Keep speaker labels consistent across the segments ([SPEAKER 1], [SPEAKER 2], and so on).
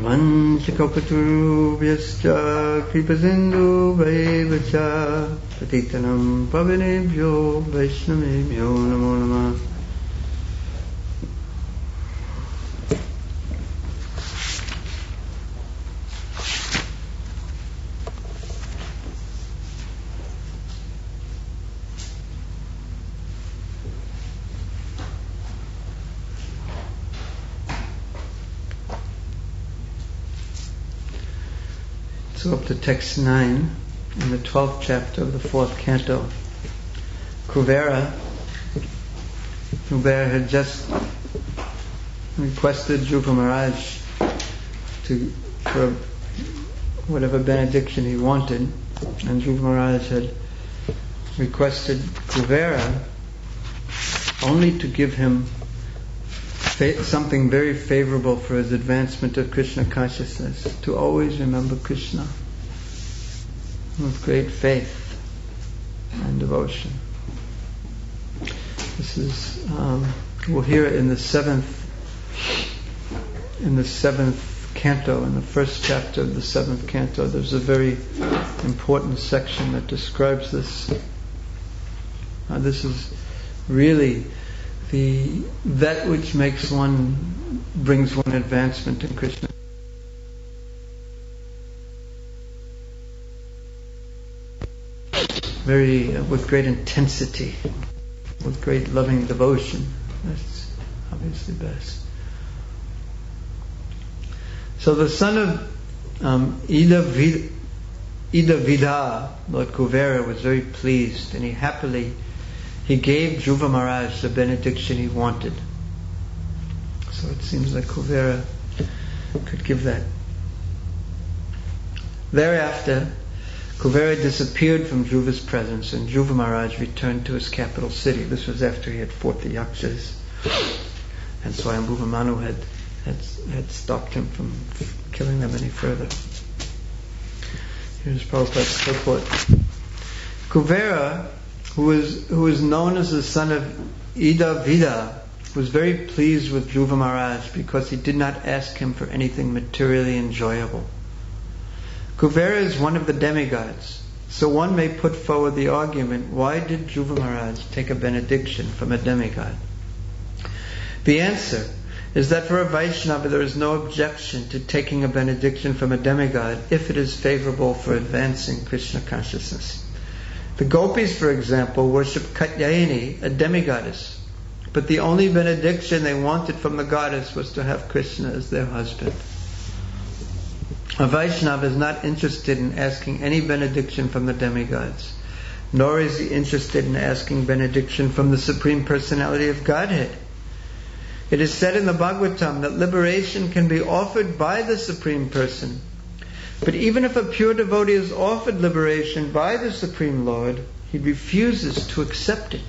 [SPEAKER 1] Pamanchakalpatarubhyascha Kripasindhu Vaevacha Patitanam Pavanebhyo Vaishnavebhyo Namo Namah. So up to text 9 in the 12th chapter of the 4th canto. Kuvera had just requested Dhruva Maharaj for whatever benediction he wanted, and Dhruva Maharaj had requested Kuvera only to give him something very favorable for his advancement of Krishna consciousness, to always remember Krishna with great faith and devotion. This is we'll hear it in the seventh canto, in the first chapter of the 7th canto. There's a very important section that describes this. This is really that which brings one advancement in Krishna. With great intensity, with great loving devotion. That's obviously best. So the son of Idavidha, Lord Kuvera, was very pleased, and he gave Dhruva Maharaj the benediction he wanted. So it seems like Kuvera could give that. Thereafter, Kuvera disappeared from Dhruva's presence, and Dhruva Maharaj returned to his capital city. This was after he had fought the Yakshas, and Swayambhuva Manu had stopped him from killing them any further. Here's Prabhupada's purport. Kuvera, who is known as the son of Idavidha, was very pleased with Dhruva Maharaj because he did not ask him for anything materially enjoyable. Kuvera is one of the demigods, so one may put forward the argument, why did Dhruva Maharaj take a benediction from a demigod? The answer is that for a Vaishnava there is no objection to taking a benediction from a demigod if it is favorable for advancing Krishna consciousness. The gopis, for example, worship Katyayani, a demigoddess, but the only benediction they wanted from the goddess was to have Krishna as their husband. A Vaishnava is not interested in asking any benediction from the demigods, nor is he interested in asking benediction from the Supreme Personality of Godhead. It is said in the Bhagavatam that liberation can be offered by the Supreme Person. But even if a pure devotee is offered liberation by the Supreme Lord, he refuses to accept it.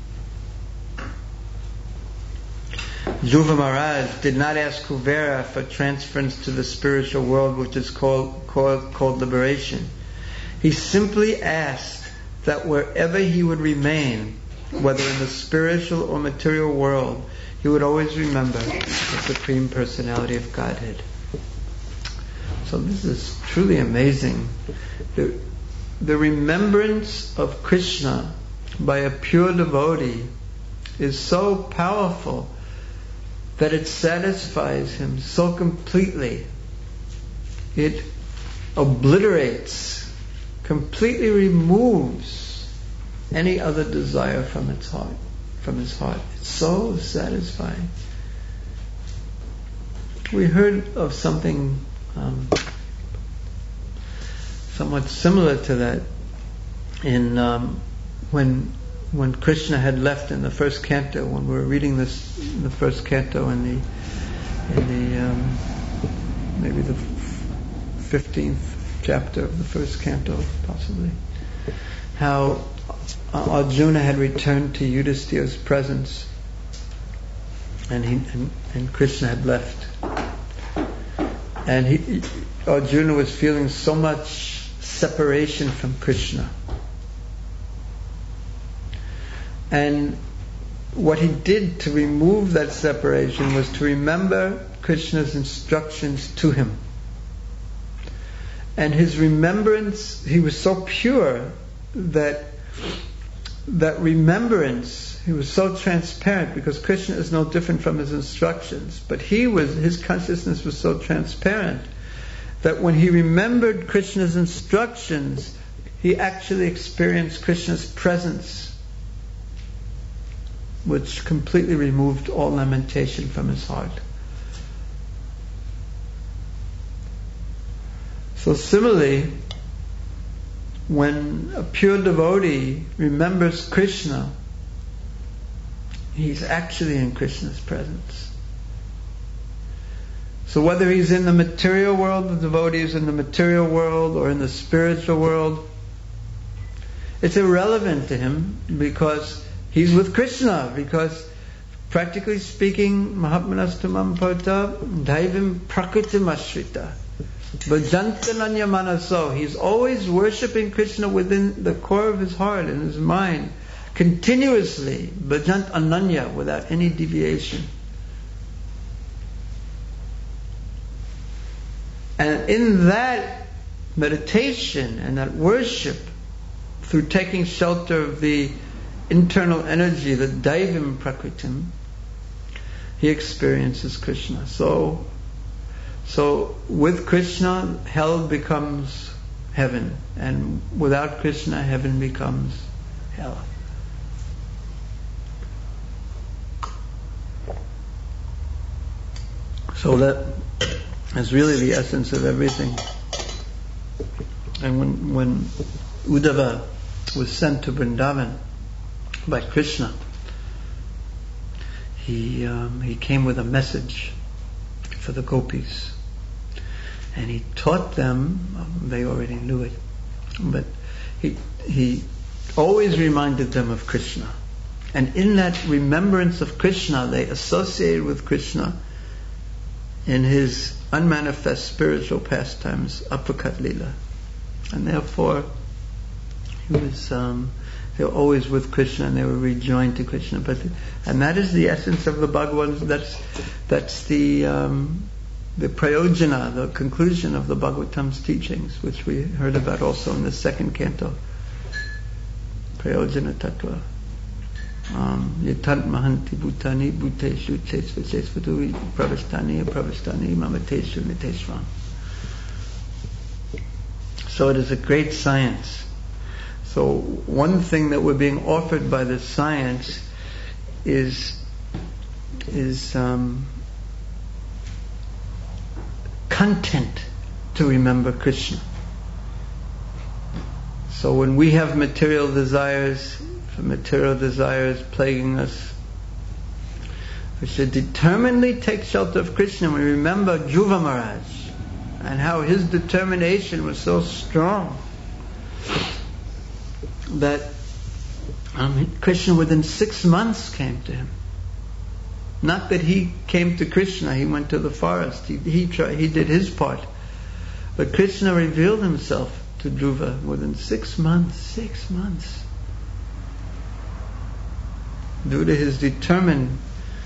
[SPEAKER 1] Dhruva Maharaj did not ask Kuvera for transference to the spiritual world, which is called liberation. He simply asked that wherever he would remain, whether in the spiritual or material world, he would always remember the Supreme Personality of Godhead. So this is truly amazing. The remembrance of Krishna by a pure devotee is so powerful that it satisfies him so completely. It obliterates, completely removes any other desire from his heart. It's so satisfying. We heard of something somewhat similar to that in when Krishna had left in the first canto, when we were reading this in the first canto in the maybe the 15th chapter of the first canto, possibly, how Arjuna had returned to Yudhisthira's presence, and Krishna had left, and Arjuna was feeling so much separation from Krishna. And what he did to remove that separation was to remember Krishna's instructions to him. And his remembrance, he was so pure that remembrance, he was so transparent, because Krishna is no different from his instructions. But his consciousness was so transparent that when he remembered Krishna's instructions, he actually experienced Krishna's presence, which completely removed all lamentation from his heart. So similarly, when a pure devotee remembers Krishna, he's actually in Krishna's presence. So whether he's in the material world, the devotee is in the material world, or in the spiritual world, it's irrelevant to him, because he's with Krishna. Because practically speaking, Mahatmanastamam Parta Daivim Prakritim Ashrita Bhajantananya Manaso. He's always worshipping Krishna within the core of his heart and his mind, continuously, Bhajant Ananya, without any deviation. And in that meditation and that worship, through taking shelter of the internal energy, the Daivim Prakritim, he experiences Krishna. So with Krishna, hell becomes heaven, and without Krishna, heaven becomes hell. So that is really the essence of everything. And when Uddhava was sent to Vrindavan by Krishna, he came with a message for the gopis, and he taught them. They already knew it, but he always reminded them of Krishna, and in that remembrance of Krishna, they associated with Krishna in his unmanifest spiritual pastimes, Aprakat Lila, and therefore they were always with Krishna, and they were rejoined to Krishna. And that is the essence of the Bhagavad. That's the prayojana, the conclusion of the Bhagavatam's teachings, which we heard about also in the second canto. Prayojana Tattva. Yatant mahanti bhutani bhuteshu chesvatu pravastani mamateshu niteshvam. So it is a great science. So one thing that we're being offered by this science is content to remember Krishna. So when we have material desires plaguing us, we should determinedly take shelter of Krishna. We remember Dhruva Maharaj and how his determination was so strong that Krishna within 6 months came to him. Not that he came to Krishna, he went to the forest, he did his part, but Krishna revealed himself to Dhruva within 6 months. 6 months, due to his determined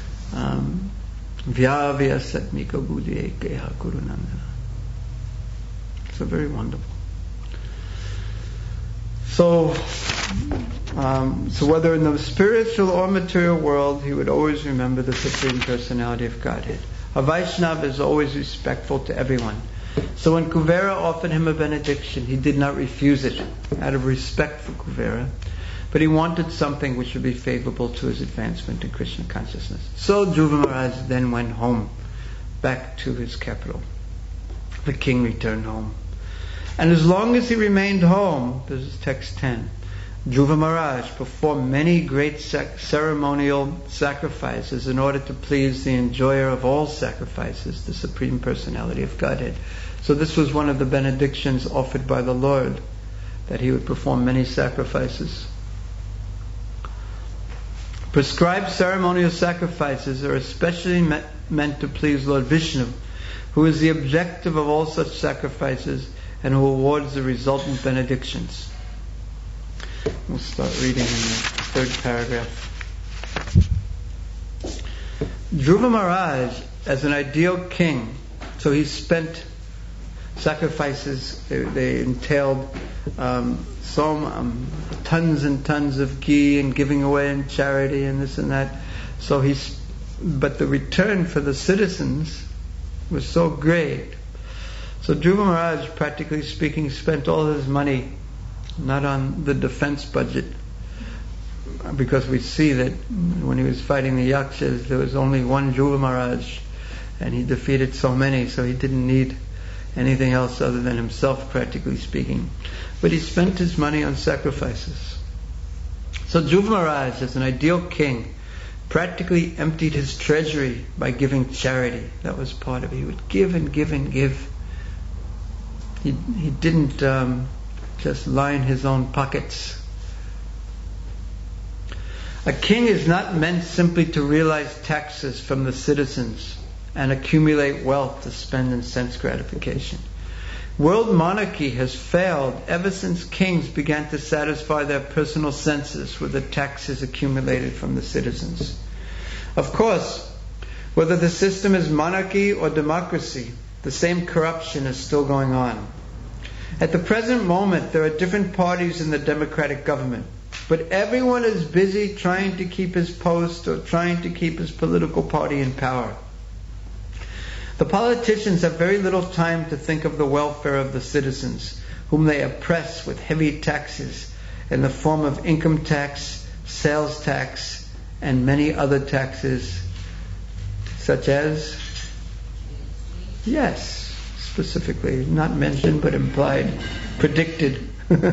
[SPEAKER 1] Vyavya Satmika Buddhi Ekeha Gurunandana. So very wonderful. So whether in the spiritual or material world, he would always remember the Supreme Personality of Godhead. A Vaishnava is always respectful to everyone. So when Kuvera offered him a benediction, he did not refuse it out of respect for Kuvera, but he wanted something which would be favorable to his advancement in Krishna consciousness. So Dhruva Maharaj then went home, back to his capital. The king returned home. And as long as he remained home, this is text 10, Dhruva Maharaj performed many great ceremonial sacrifices in order to please the enjoyer of all sacrifices, the Supreme Personality of Godhead. So this was one of the benedictions offered by the Lord, that he would perform many sacrifices. Prescribed ceremonial sacrifices are especially meant to please Lord Vishnu, who is the objective of all such sacrifices and who awards the resultant benedictions. We'll start reading in the third paragraph. Dhruva Maharaj as an ideal king, so he spent sacrifices. They entailed tons and tons of ghee and giving away in charity and this and that. But the return for the citizens was so great. So Dhruva Maharaj, practically speaking, spent all his money not on the defense budget, because we see that when he was fighting the Yakshas, there was only one Dhruva Maharaj, and he defeated so many, so he didn't need anything else other than himself, practically speaking. But he spent his money on sacrifices. So Dhruva Maharaj, as an ideal king, practically emptied his treasury by giving charity. That was part of it. He would give and give and give. He didn't just line his own pockets. A king is not meant simply to realize taxes from the citizens and accumulate wealth to spend in sense gratification. World monarchy has failed ever since kings began to satisfy their personal senses with the taxes accumulated from the citizens. Of course, whether the system is monarchy or democracy, the same corruption is still going on. At the present moment, there are different parties in the democratic government, but everyone is busy trying to keep his post or trying to keep his political party in power. The politicians have very little time to think of the welfare of the citizens, whom they oppress with heavy taxes in the form of income tax, sales tax, and many other taxes, such as, yes, specifically, not mentioned but implied, predicted.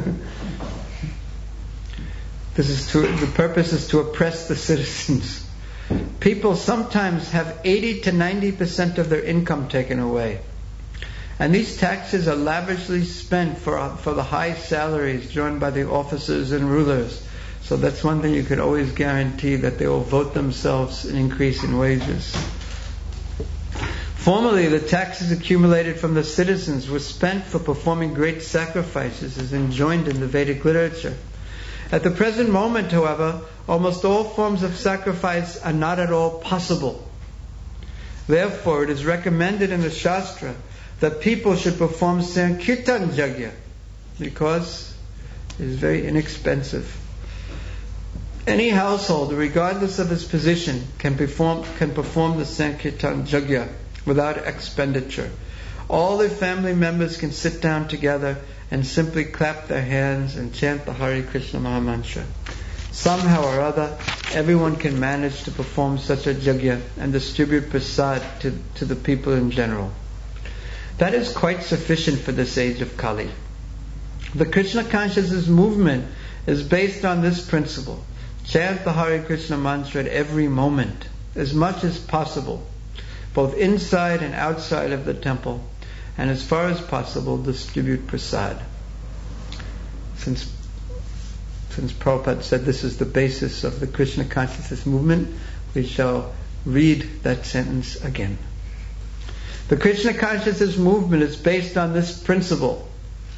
[SPEAKER 1] The purpose is to oppress the citizens. People sometimes have 80 to 90% of their income taken away. And these taxes are lavishly spent for the high salaries drawn by the officers and rulers. So that's one thing you could always guarantee, that they will vote themselves an increase in wages. Formerly, the taxes accumulated from the citizens were spent for performing great sacrifices, as enjoined in the Vedic literature. At the present moment, however, almost all forms of sacrifice are not at all possible. Therefore, it is recommended in the Shastra that people should perform Sankirtan Yajna, because it is very inexpensive. Any household, regardless of its position, can perform the Sankirtan Yajna without expenditure. All the family members can sit down together and simply clap their hands and chant the Hare Krishna Mahamantra. Somehow or other, everyone can manage to perform such a yajna and distribute prasad to the people in general. That is quite sufficient for this age of Kali. The Krishna consciousness movement is based on this principle. Chant the Hare Krishna mantra at every moment, as much as possible, both inside and outside of the temple, and as far as possible distribute prasad. Since Prabhupada said this is the basis of the Krishna consciousness movement, we shall read that sentence again. The Krishna consciousness movement is based on this principle.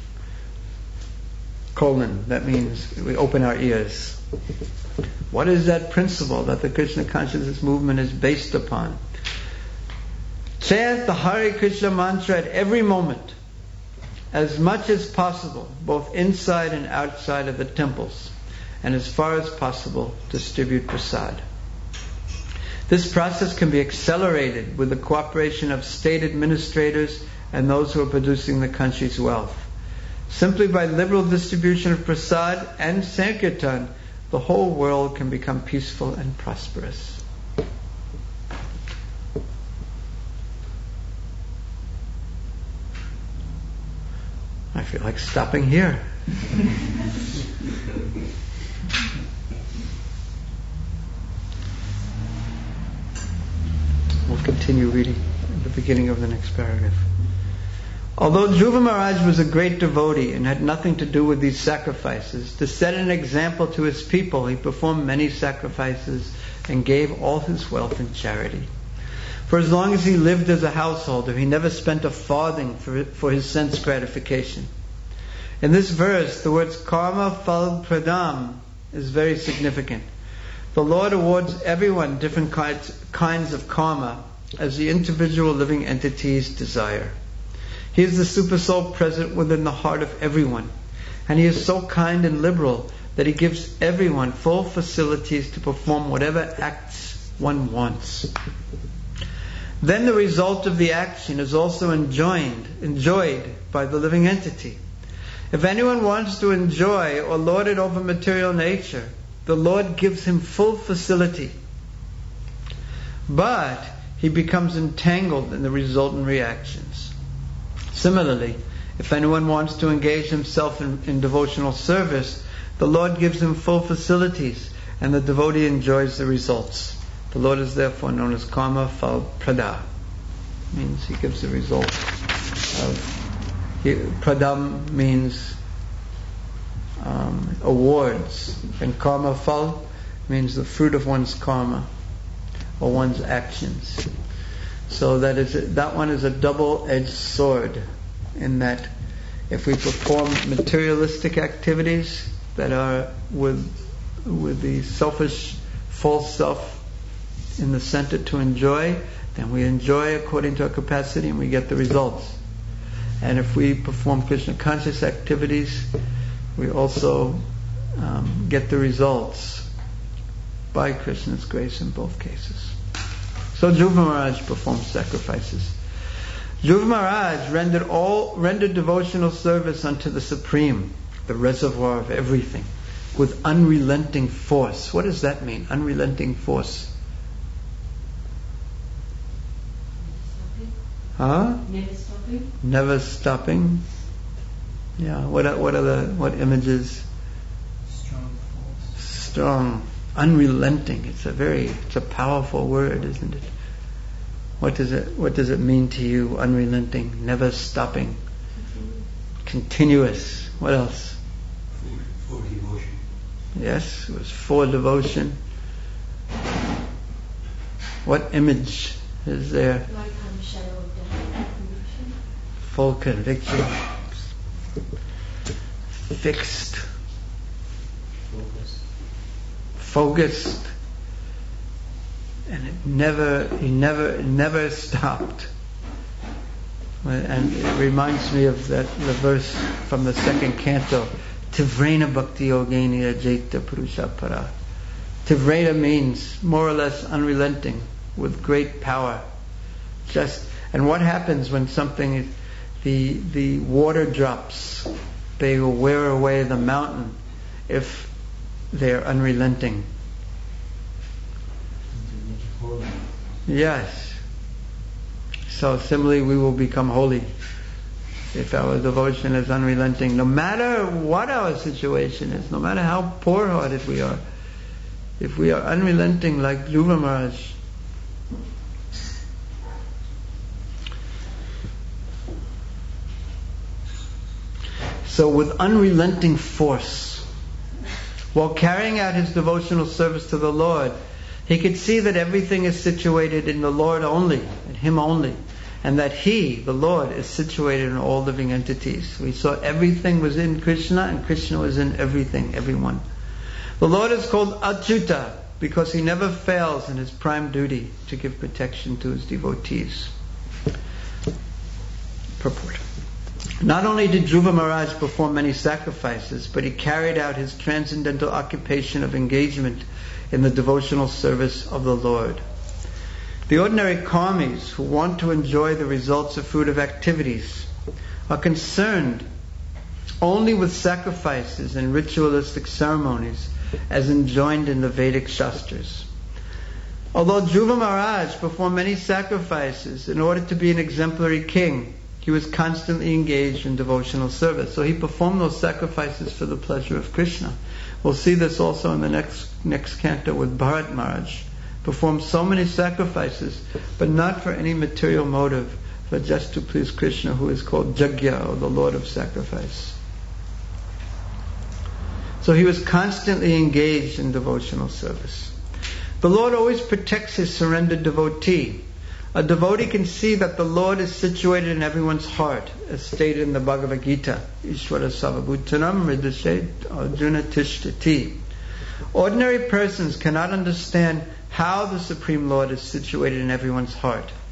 [SPEAKER 1] That means we open our ears. What is that principle that the Krishna consciousness movement is based upon? Chant the Hare Krishna mantra at every moment, as much as possible, both inside and outside of the temples, and as far as possible, distribute prasad. This process can be accelerated with the cooperation of state administrators and those who are producing the country's wealth. Simply by liberal distribution of prasad and Sankirtan, the whole world can become peaceful and prosperous. I feel like stopping here. We'll continue reading at the beginning of the next paragraph. Although Dhruva Maharaj was a great devotee and had nothing to do with these sacrifices, to set an example to his people, he performed many sacrifices and gave all his wealth in charity. For as long as he lived as a householder, he never spent a farthing for his sense gratification. In this verse, the words karma phal pradam is very significant. The Lord awards everyone different kinds of karma as the individual living entities desire. He is the Supersoul present within the heart of everyone, and He is so kind and liberal that He gives everyone full facilities to perform whatever acts one wants. Then the result of the action is also enjoyed by the living entity. If anyone wants to enjoy or lord it over material nature, the Lord gives him full facility. But he becomes entangled in the resultant reactions. Similarly, if anyone wants to engage himself in devotional service, the Lord gives him full facilities, and the devotee enjoys the results. The Lord is therefore known as Karma Phal Prada. Means He gives the result of... Pradam means awards, and Karma Phal means the fruit of one's karma or one's actions. So that one is a double-edged sword, in that if we perform materialistic activities that are with the selfish false self in the center to enjoy, then we enjoy according to our capacity and we get the results. And if we perform Krishna conscious activities, we also get the results by Krishna's grace in both cases. So Dhruva Maharaj performed sacrifices. Dhruva Maharaj rendered devotional service unto the Supreme, the reservoir of everything, with unrelenting force. What does that mean? Unrelenting force. Huh?
[SPEAKER 2] Never stopping.
[SPEAKER 1] Never stopping. Yeah. What images?
[SPEAKER 3] Strong force.
[SPEAKER 1] Strong, unrelenting. It's a powerful word, isn't it? What does it mean to you? Unrelenting, never stopping, continuous. What else?
[SPEAKER 3] For devotion.
[SPEAKER 1] Yes, it was for devotion. What image is there?
[SPEAKER 2] Like on the shadow of death. Conviction.
[SPEAKER 1] Full conviction. Fixed. Focused. And he never stopped. And it reminds me of the verse from the second canto, Tivrena Bhakti Yogeni Ajeta Purusha Para. Tivrena means more or less unrelenting, with great power. And what happens when something, the water drops, they will wear away the mountain if they're unrelenting. Yes. So similarly, we will become holy if our devotion is unrelenting, no matter what our situation is, no matter how poor-hearted we are. If we are unrelenting like Dhruva Maharaj, so with unrelenting force, while carrying out his devotional service to the Lord, he could see that everything is situated in the Lord only, in Him only, and that He, the Lord, is situated in all living entities. We saw everything was in Krishna, and Krishna was in everything, everyone. The Lord is called Achyuta because He never fails in His prime duty to give protection to His devotees. Purport. Not only did Dhruva Maharaj perform many sacrifices, but he carried out his transcendental occupation of engagement in the devotional service of the Lord. The ordinary karmis who want to enjoy the results of fruitive activities are concerned only with sacrifices and ritualistic ceremonies as enjoined in the Vedic Shastras. Although Dhruva Maharaj performed many sacrifices in order to be an exemplary king, he was constantly engaged in devotional service. So he performed those sacrifices for the pleasure of Krishna. We'll see this also in the next canto with Bharat Maharaj. Performed so many sacrifices, but not for any material motive, but just to please Krishna, who is called Jagya, or the Lord of Sacrifice. So he was constantly engaged in devotional service. The Lord always protects His surrendered devotee. A devotee can see that the Lord is situated in everyone's heart, as stated in the Bhagavad Gita. Ishvara Savabhutanam Ridashet Arjuna Tishtati. Ordinary persons cannot understand how the Supreme Lord is situated in everyone's heart.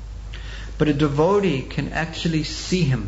[SPEAKER 1] But a devotee can actually see him.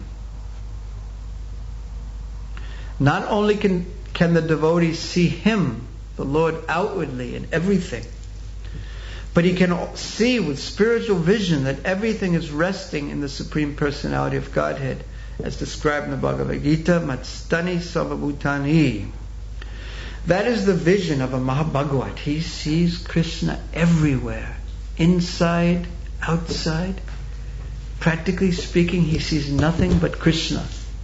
[SPEAKER 1] Not only can the devotee see him, the Lord, outwardly in everything, but he can see with spiritual vision that everything is resting in the Supreme Personality of Godhead, as described in the Bhagavad Gita, Matstani Sarvabhutani. That is the vision of a Mahabhagavat. He sees Krishna everywhere, inside, outside. Practically speaking, he sees nothing but Krishna.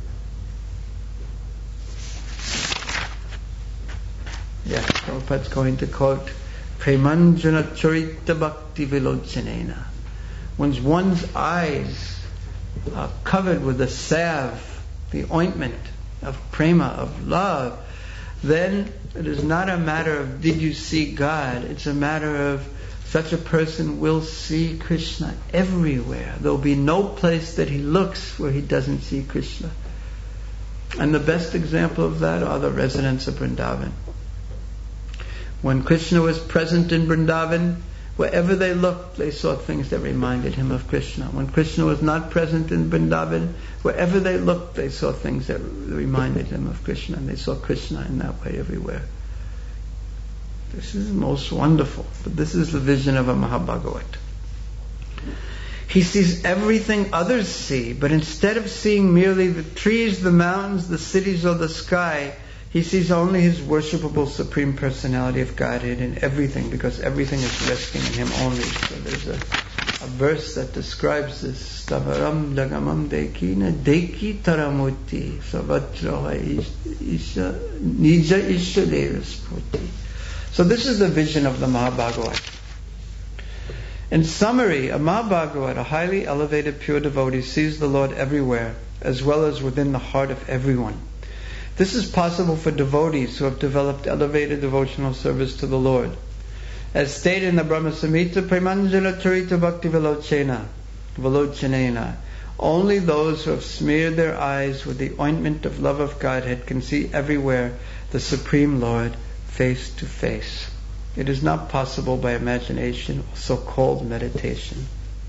[SPEAKER 1] Yes, Prabhupada's going to quote, Premanjana Charita Bhakti Vilochanena. When one's eyes are covered with the salve, the ointment of prema, of love, then it is not a matter of did you see God, it's a matter of such a person will see Krishna everywhere. There will be no place that he looks where he doesn't see Krishna. And the best example of that are the residents of Vrindavan. When Krishna was present in Vrindavan, wherever they looked, they saw things that reminded him of Krishna. When Krishna was not present in Vrindavan, wherever they looked, they saw things that reminded them of Krishna, and they saw Krishna in that way everywhere. This is most wonderful. But this is the vision of a Mahabhagavat. He sees everything others see, but instead of seeing merely the trees, the mountains, the cities, or the sky, he sees only his worshipable Supreme Personality of Godhead in everything, because everything is resting in him only. So there's a verse that describes this. Stavaram lagamam dekina deki taramuti savajraha isha nija isha devasputi. So this is the vision of the Mahabhagavat. In summary, a Mahabhagavat, a highly elevated pure devotee, sees the Lord everywhere, as well as within the heart of everyone. This is possible for devotees who have developed elevated devotional service to the Lord. As stated in the Brahma Samhita, Premanjana Charita Bhakti Vilochanena, only those who have smeared their eyes with the ointment of love of Godhead can see everywhere the Supreme Lord face to face. It is not possible by imagination or so-called meditation.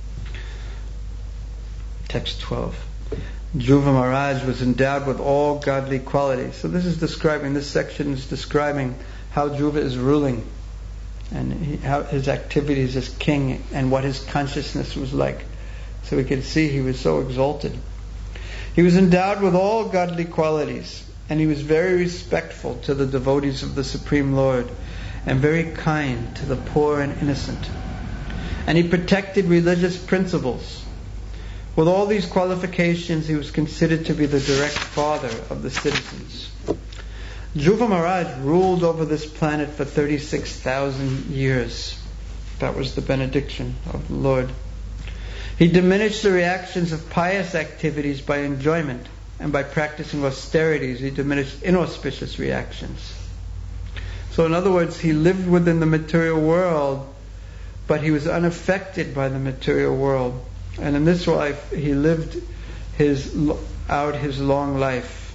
[SPEAKER 1] Text 12. Dhruva Maharaj was endowed with all godly qualities. So this section is describing how Dhruva is ruling and how his activities as king and what his consciousness was like. So we can see he was so exalted. He was endowed with all godly qualities, and he was very respectful to the devotees of the Supreme Lord and very kind to the poor and innocent. And he protected religious principles. With all these qualifications, he was considered to be the direct father of the citizens. Dhruva Maharaj ruled over this planet for 36,000 years. That was the benediction of the Lord. He diminished the reactions of pious activities by enjoyment, and by practicing austerities, he diminished inauspicious reactions. So in other words, he lived within the material world, but he was unaffected by the material world. And in this life, he lived out his long life.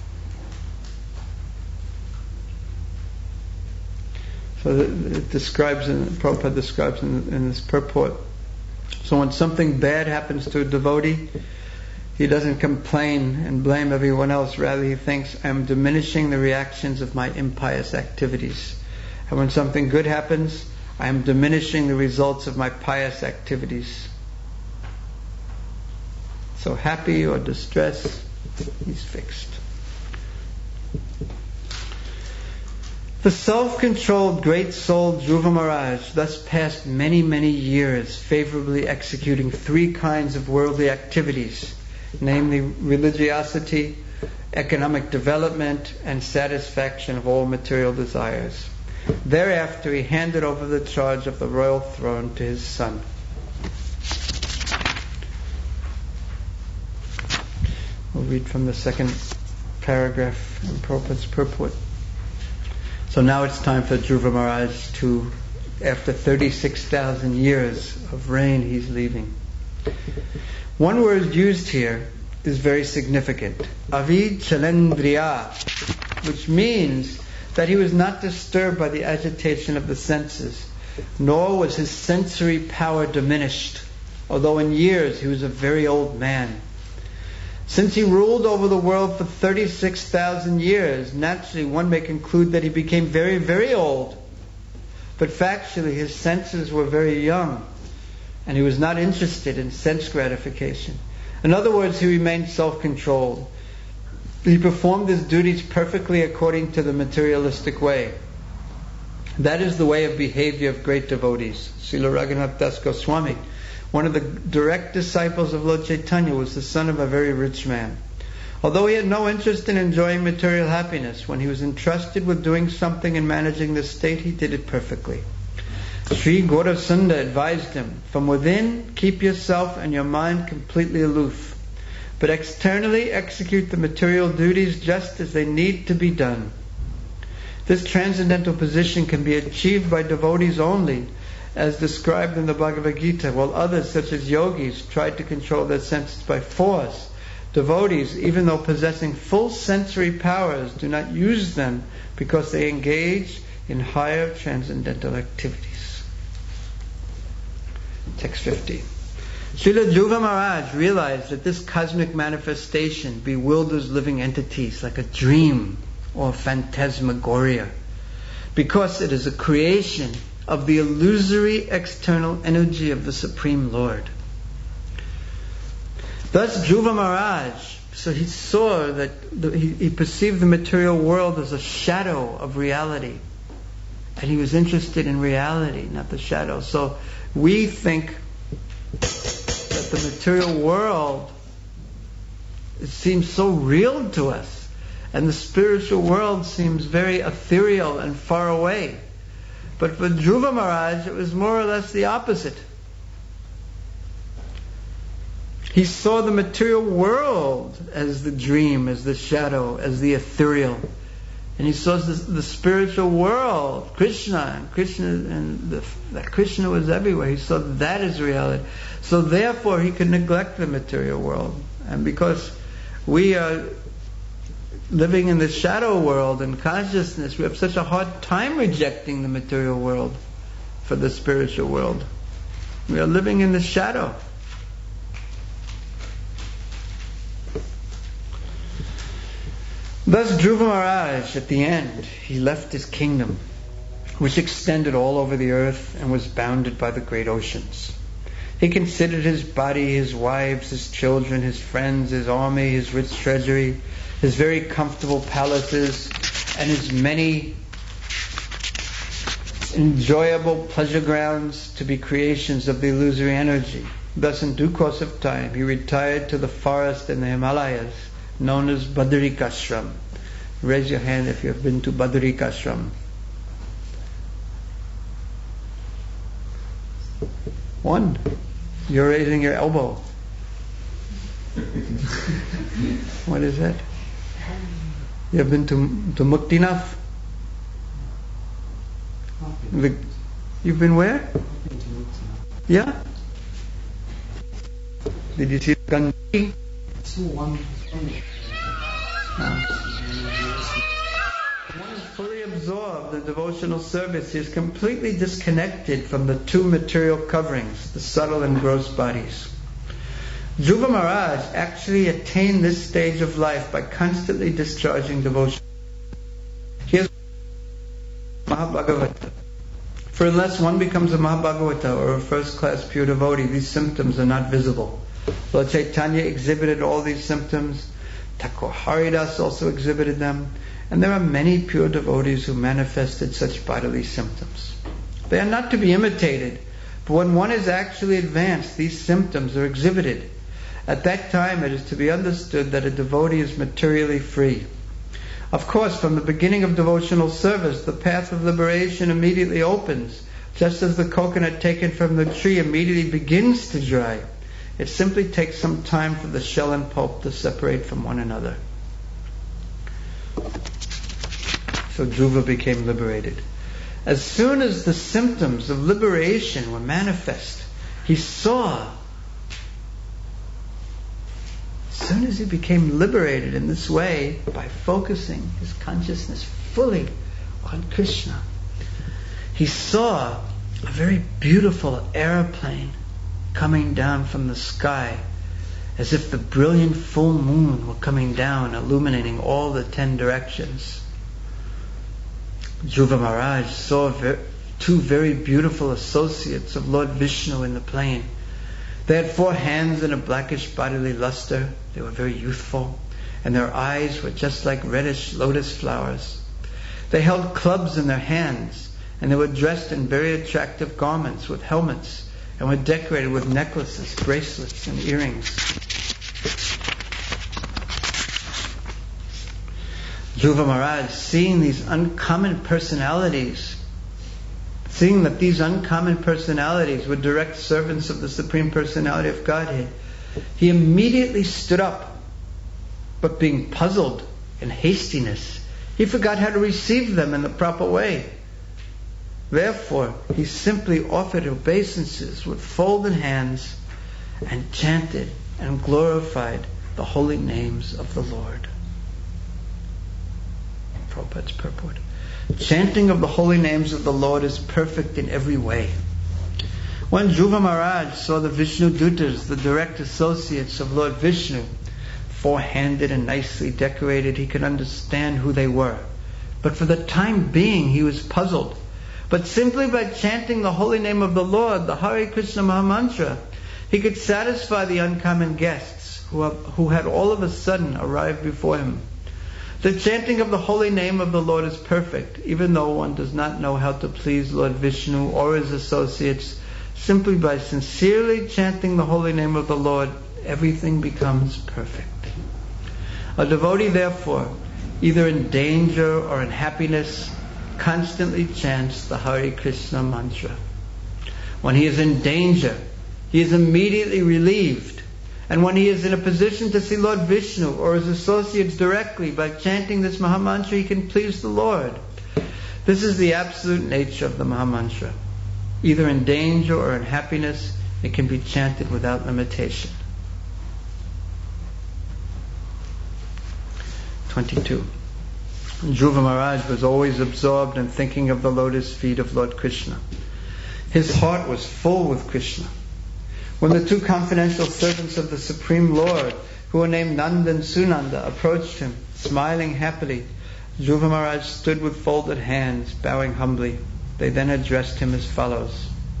[SPEAKER 1] So it describes, Prabhupada describes in this purport. So when something bad happens to a devotee, he doesn't complain and blame everyone else. Rather, he thinks, I'm diminishing the reactions of my impious activities. And when something good happens, I am diminishing the results of my pious activities. So happy or distressed, he's fixed. The self-controlled great soul Dhruva Maharaj thus passed many, many years favorably executing three kinds of worldly activities, namely religiosity, economic development, and satisfaction of all material desires. Thereafter, he handed over the charge of the royal throne to his son. We'll read from the second paragraph in Prabhupada's purport. So now it's time for Dhruva Maharaj to, after 36,000 years of reign, he's leaving. One word used here is very significant. Avichalendriya, which means that he was not disturbed by the agitation of the senses, nor was his sensory power diminished. although in years he was a very old man. Since he ruled over the world for 36,000 years, naturally one may conclude that he became very, very old. But factually his senses were very young, and he was not interested in sense gratification. In other words, he remained self-controlled. He performed his duties perfectly according to the materialistic way. That is the way of behavior of great devotees. Srila Raghunath Das Goswami, one of the direct disciples of Lord Chaitanya, was the son of a very rich man. Although he had no interest in enjoying material happiness, when he was entrusted with doing something and managing the state, he did it perfectly. Sri Gaurasunda advised him, from within, keep yourself and your mind completely aloof, but externally execute the material duties just as they need to be done. This transcendental position can be achieved by devotees only, as described in the Bhagavad Gita, while others, such as yogis, tried to control their senses by force. Devotees, even though possessing full sensory powers, do not use them because they engage in higher transcendental activities. Text 50. Srila Dhruva Maharaj realized that this cosmic manifestation bewilders living entities like a dream or phantasmagoria, because it is a creation of the illusory external energy of the Supreme Lord. Thus Dhruva Maharaj, so he saw that he perceived the material world as a shadow of reality, and he was interested in reality, not the shadow. So we think that the material world, it seems so real to us, and the spiritual world seems very ethereal and far away. But for Dhruva Maharaj, it was more or less the opposite. He saw the material world as the dream, as the shadow, as the ethereal. And he saw the spiritual world, Krishna, that Krishna was everywhere. He saw that as reality. So therefore he could neglect the material world. And because we are living in the shadow world and consciousness, we have such a hard time rejecting the material world for the spiritual world. We are living in the shadow. Thus Dhruva Maharaj, at the end, he left his kingdom, which extended all over the earth and was bounded by the great oceans. He considered his body, his wives, his children, his friends, his army, his rich treasury, his very comfortable palaces, and his many enjoyable pleasure grounds to be creations of the illusory energy. Thus, in due course of time, he retired to the forest in the Himalayas, known as Badarikashram. Raise your hand if you have been to Badarikashram. One. You're raising your elbow. What is that? You have been to Muktinath? You've been where? Yeah? Did you see Gandhi? One is fully absorbed in devotional service. He is completely disconnected from the two material coverings, the subtle and gross bodies. Dhruva Maharaj actually attained this stage of life by constantly discharging devotion. He has Mahabhagavata. For unless one becomes a Mahabhagavata or a first-class pure devotee, these symptoms are not visible. Lord Chaitanya exhibited all these symptoms. Thakur Haridas also exhibited them. And there are many pure devotees who manifested such bodily symptoms. They are not to be imitated, but when one is actually advanced, these symptoms are exhibited. At that time it is to be understood that a devotee is materially free. Of course, from the beginning of devotional service, the path of liberation immediately opens, just as the coconut taken from the tree immediately begins to dry. It simply takes some time for the shell and pulp to separate from one another. So Dhruva became liberated. As soon as the symptoms of liberation were manifest, he saw. As soon as he became liberated in this way, by focusing his consciousness fully on Krishna, he saw a very beautiful aeroplane coming down from the sky, as if the brilliant full moon were coming down, illuminating all the 10 directions. Dhruva Maharaj saw two very beautiful associates of Lord Vishnu in the plain. They had 4 hands and a blackish bodily luster. They were very youthful, and their eyes were just like reddish lotus flowers. They held clubs in their hands, and they were dressed in very attractive garments with helmets, and were decorated with necklaces, bracelets, and earrings. Dhruva Maharaj, seeing these uncommon personalities, seeing that these uncommon personalities were direct servants of the Supreme Personality of Godhead, he immediately stood up, but being puzzled and hastiness, he forgot how to receive them in the proper way. Therefore, he simply offered obeisances with folded hands and chanted and glorified the holy names of the Lord. Prabhupada's purport. Chanting of the holy names of the Lord is perfect in every way. When Dhruva Maharaj saw the Vishnu Dutas, the direct associates of Lord Vishnu, 4-handed and nicely decorated, he could understand who they were. But for the time being, he was puzzled. But simply by chanting the holy name of the Lord, the Hare Krishna Mahamantra, he could satisfy the uncommon guests who had all of a sudden arrived before him. The chanting of the holy name of the Lord is perfect, even though one does not know how to please Lord Vishnu or his associates. Simply by sincerely chanting the holy name of the Lord, everything becomes perfect. A devotee, therefore, either in danger or in happiness, constantly chants the Hare Krishna mantra. When he is in danger, he is immediately relieved. And when he is in a position to see Lord Vishnu or his associates directly, by chanting this Mahamantra, he can please the Lord. This is the absolute nature of the Mahamantra. Either in danger or in happiness, it can be chanted without limitation. 22. Dhruva Maharaj was always absorbed in thinking of the lotus feet of Lord Krishna. His heart was full with Krishna. When the 2 confidential servants of the Supreme Lord, who were named Nanda and Sunanda, approached him, smiling happily, Dhruva Maharaj stood with folded hands, bowing humbly. They then addressed him as follows.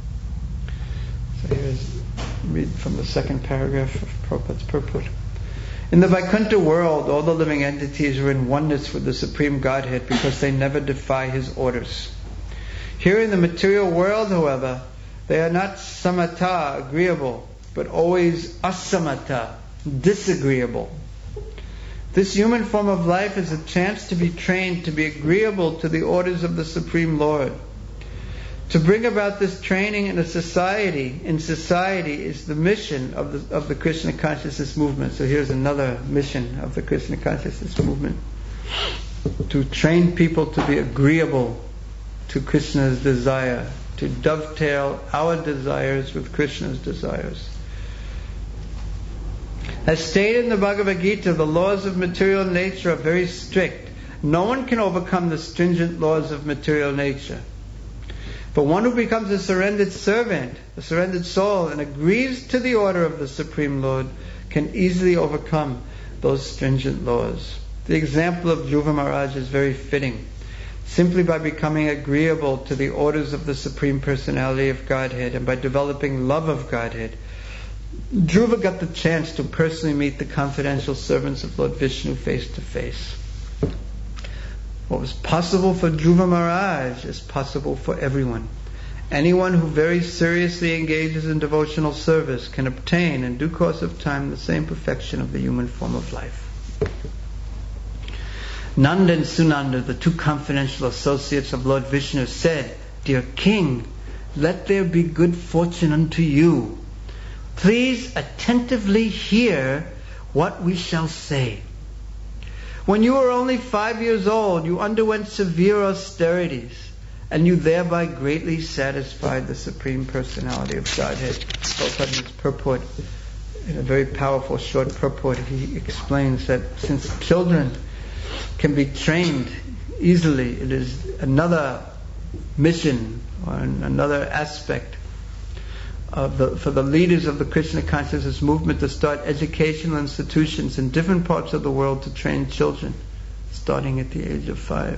[SPEAKER 1] So read from the second paragraph of Prabhupada's purport. In the Vaikuntha world, all the living entities are in oneness with the Supreme Godhead because they never defy His orders. Here in the material world, however, they are not samatha, agreeable, but always asamatha, disagreeable. This human form of life is a chance to be trained to be agreeable to the orders of the Supreme Lord. To bring about this training in society is the mission of the Krishna consciousness movement. So here's another mission of the Krishna consciousness movement: to train people to be agreeable to Krishna's desire, to dovetail our desires with Krishna's desires. As stated in the Bhagavad Gita, the laws of material nature are very strict. No one can overcome the stringent laws of material nature. But one who becomes a surrendered servant, a surrendered soul, and agrees to the order of the Supreme Lord, can easily overcome those stringent laws. The example of Dhruva Maharaj is very fitting. Simply by becoming agreeable to the orders of the Supreme Personality of Godhead and by developing love of Godhead, Dhruva got the chance to personally meet the confidential servants of Lord Vishnu face to face. What was possible for Dhruva Maharaj is possible for everyone. Anyone who very seriously engages in devotional service can obtain in due course of time the same perfection of the human form of life. Nanda and Sunanda, the 2 confidential associates of Lord Vishnu, said, "Dear King, let there be good fortune unto you. Please attentively hear what we shall say. When you were only 5 years old, you underwent severe austerities, and you thereby greatly satisfied the Supreme Personality of Godhead." Prabhupada in his purport, in a very powerful short purport, he explains that since children can be trained easily, it is another mission or another aspect for the leaders of the Krishna consciousness movement to start educational institutions in different parts of the world to train children, starting at the age of 5.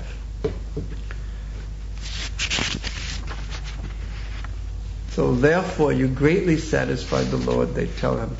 [SPEAKER 1] So therefore you greatly satisfied the Lord, they tell him.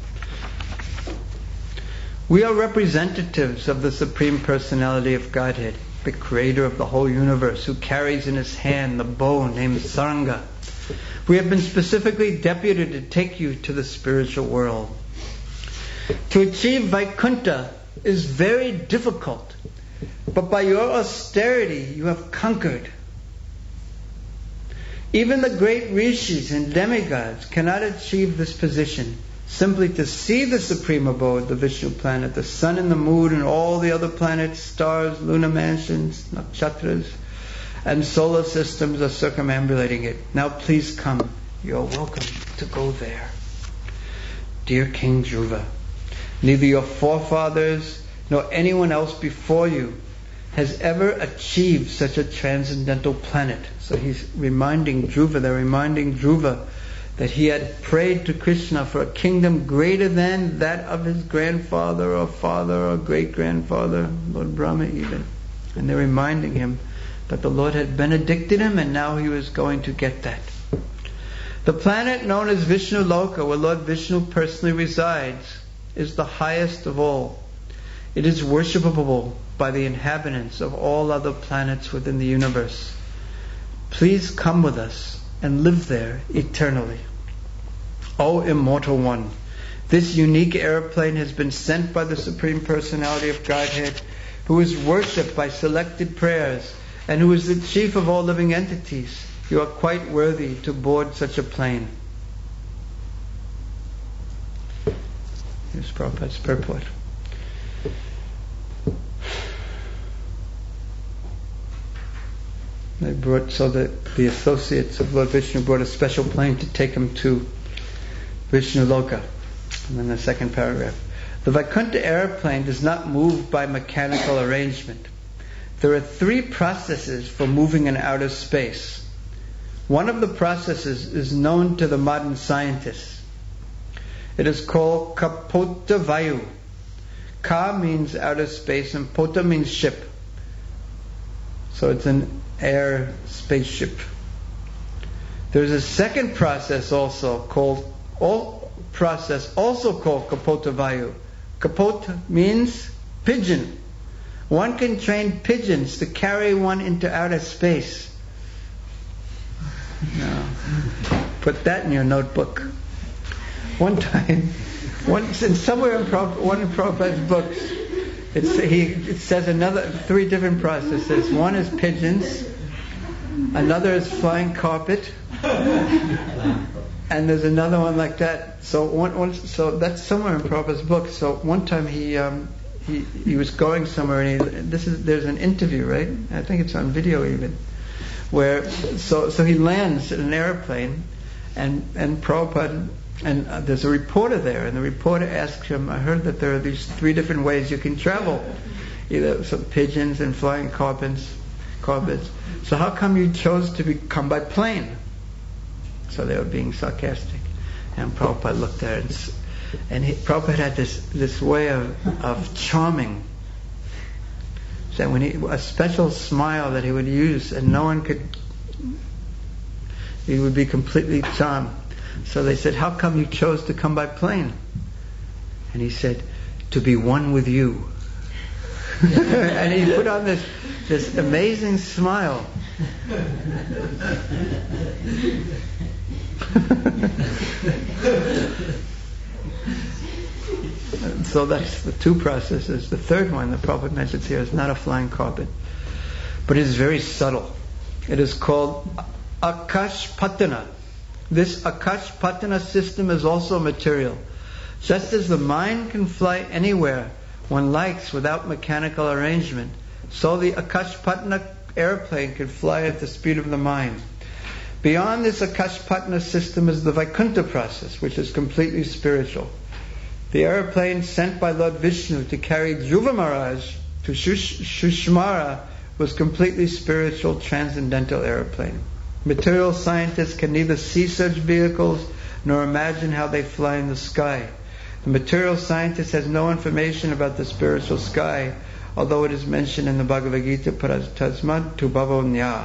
[SPEAKER 1] We are representatives of the Supreme Personality of Godhead, the creator of the whole universe, who carries in his hand the bow named Saranga. We have been specifically deputed to take you to the spiritual world. To achieve Vaikuntha is very difficult, but by your austerity you have conquered. Even the great rishis and demigods cannot achieve this position. Simply to see the supreme abode, the Vishnu planet, the sun and the moon and all the other planets, stars, lunar mansions, nakshatras, and solar systems are circumambulating it. Now please come. You're welcome to go there. Dear King Dhruva, neither your forefathers nor anyone else before you has ever achieved such a transcendental planet. So he's reminding Dhruva, they're reminding Dhruva that he had prayed to Krishna for a kingdom greater than that of his grandfather or father or great-grandfather, Lord Brahma even. And they're reminding him that the Lord had benedicted him and now he was going to get that. The planet known as Vishnu Loka, where Lord Vishnu personally resides, is the highest of all. It is worshipable by the inhabitants of all other planets within the universe. Please come with us and live there eternally. O immortal one, this unique airplane has been sent by the Supreme Personality of Godhead, who is worshipped by selected prayers and who is the chief of all living entities. You are quite worthy to board such a plane. Here's Prabhupada's purport. They brought, so that the associates of Lord Vishnu brought a special plane to take him to Vishnu Loka. And then the second paragraph. The Vaikuntha airplane does not move by mechanical arrangement. There are 3 processes for moving in outer space. One of the processes is known to the modern scientists. It is called Kapota Vayu. Ka means outer space and Pota means ship. So it's an air spaceship. There's a second process also called Kapota Vayu. Kapota means pigeon. One can train pigeons to carry one into outer space. Now, put that in your notebook. One time, somewhere in one of Prabhupada's books, it says 3 different processes. One is pigeons, another is flying carpet, and there's another one like that. So that's somewhere in Prabhupada's book. So one time he was going somewhere, and there's an interview, right? I think it's on video even, where so he lands in an airplane, and Prabhupada. And there's a reporter there, and the reporter asks him, I heard that there are these 3 different ways you can travel. Either some pigeons and flying carpets. So how come you chose to come by plane? So they were being sarcastic. And Prabhupada looked at it, and Prabhupada had this way of charming. So a special smile that he would use, and no one could, he would be completely charmed. So they said, how come you chose to come by plane? And he said, to be one with you. And he put on this amazing smile. So that's the 2 processes. The third one, the Prabhupada mentions here, is not a flying carpet, but it is very subtle. It is called Akashpatana. This Akashpatana system is also material. Just as the mind can fly anywhere one likes without mechanical arrangement, so the Akashpatana airplane can fly at the speed of the mind. Beyond this Akashpatana system is the Vaikuntha process, which is completely spiritual. The airplane sent by Lord Vishnu to carry Dhruva Maharaj to Shushmara was completely spiritual, transcendental airplane. Material scientists can neither see such vehicles nor imagine how they fly in the sky. The material scientist has no information about the spiritual sky, although it is mentioned in the Bhagavad Gita, Tasmad tu bhavo nya.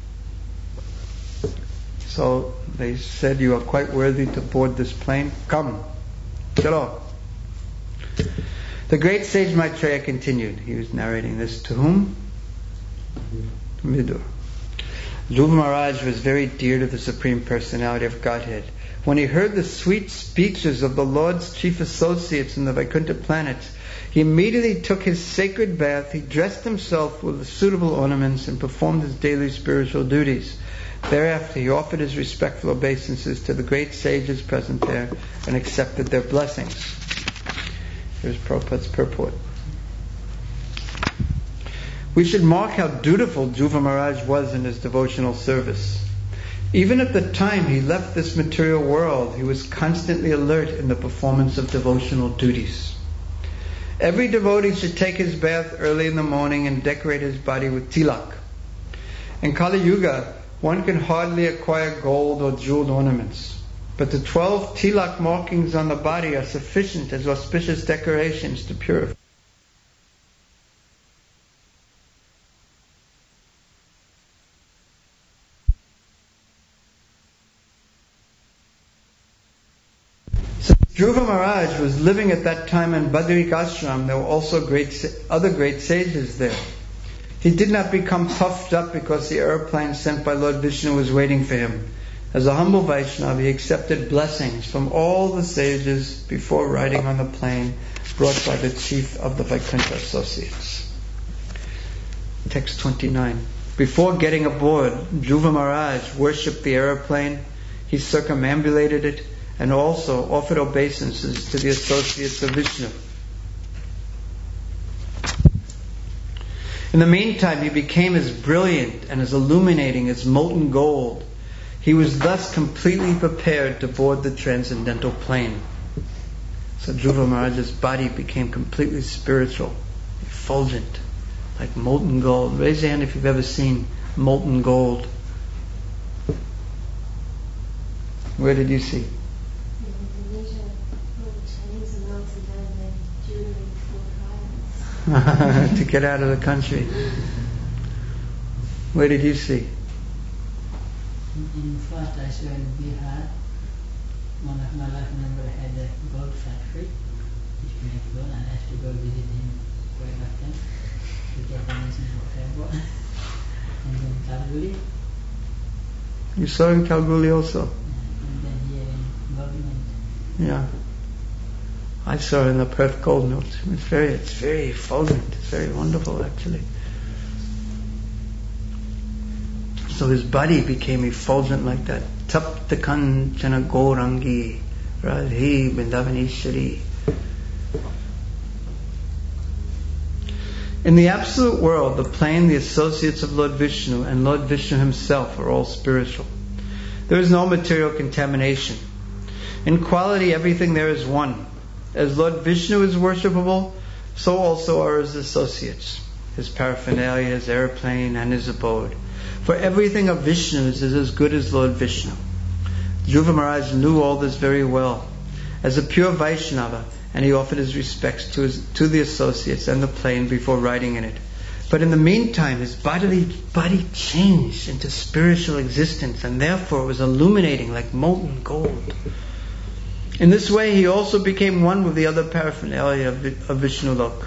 [SPEAKER 1] So they said, you are quite worthy to board this plane. Come, chalo. The great sage Maitreya continued. He was narrating this to whom? Vidur. Dhruva Maharaj was very dear to the Supreme Personality of Godhead. When he heard the sweet speeches of the Lord's chief associates in the Vaikuntha planets, he immediately took his sacred bath, he dressed himself with the suitable ornaments and performed his daily spiritual duties. Thereafter he offered his respectful obeisances to the great sages present there and accepted their blessings. Here's Prabhupada's purport. We should mark how dutiful Dhruva Maharaj was in his devotional service. Even at the time he left this material world, he was constantly alert in the performance of devotional duties. Every devotee should take his bath early in the morning and decorate his body with tilak. In Kali Yuga, one can hardly acquire gold or jeweled ornaments, but the 12 tilak markings on the body are sufficient as auspicious decorations to purify. Dhruva Maharaj was living at that time in Badrik Ashram. There were also other great sages there. He did not become puffed up because the airplane sent by Lord Vishnu was waiting for him. As a humble Vaishnava, he accepted blessings from all the sages before riding on the plane brought by the chief of the Vaikuntha associates. Text 29. Before getting aboard, Dhruva Maharaj worshipped the airplane. He circumambulated it and also offered obeisances to the associates of Vishnu. In the meantime, he became as brilliant and as illuminating as molten gold. He was thus completely prepared to board the transcendental plane. So Dhruva Maharaj's body became completely spiritual, effulgent, like molten gold. Raise your hand if you've ever seen molten gold. Where did you see? To get out of the country. Where did you see?
[SPEAKER 4] In first I saw in Bihar, one of my life members had a gold factory, which made gold, and I had to go visit him quite often to get the message of gold. And then Kalgoorlie.
[SPEAKER 1] You saw in Kalgoorlie also?
[SPEAKER 4] And then here in Government.
[SPEAKER 1] Yeah. I saw in the Perth Gold Mill. It's very effulgent. It's very wonderful, actually. So his body became effulgent like that. Tapta kanchana gaurangi radhi bindavanishari. In the absolute world, the plane, the associates of Lord Vishnu, and Lord Vishnu himself are all spiritual. There is no material contamination. In quality, everything there is one. As Lord Vishnu is worshipable, so also are his associates, his paraphernalia, his airplane, and his abode. For everything of Vishnu's is as good as Lord Vishnu. Dhruva Maharaj knew all this very well. As a pure Vaishnava, and he offered his respects to the associates and the plane before riding in it. But in the meantime, his body changed into spiritual existence, and therefore it was illuminating like molten gold. In this way, he also became one with the other paraphernalia of Vishnu Lok.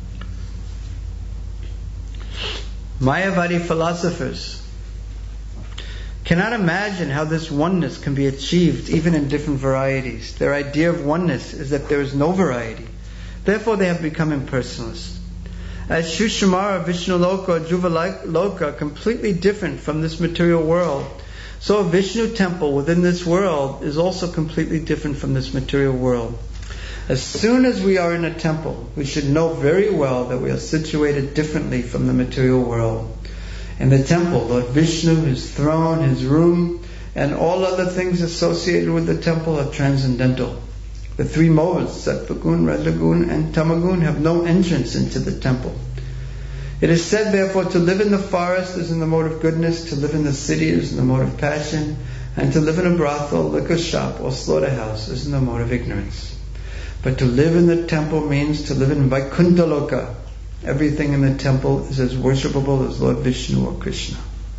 [SPEAKER 1] Mayavadi philosophers cannot imagine how this oneness can be achieved even in different varieties. Their idea of oneness is that there is no variety. Therefore, they have become impersonalists. As Shushmara, Vishnu Loka, Dhruva Loka are completely different from this material world, so a Vishnu temple within this world is also completely different from this material world. As soon as we are in a temple, we should know very well that we are situated differently from the material world. In the temple, Lord Vishnu, his throne, his room, and all other things associated with the temple are transcendental. The three modes, Sattvagun, Rajagun, and Tamagun, have no entrance into the temple. It is said, therefore, to live in the forest is in the mode of goodness, to live in the city is in the mode of passion, And to live in a brothel, liquor shop, or slaughterhouse is no mode of ignorance. But to live in the temple means to live in Vaikuntha Loka. Everything in the temple is as worshipable as Lord Vishnu or Krishna.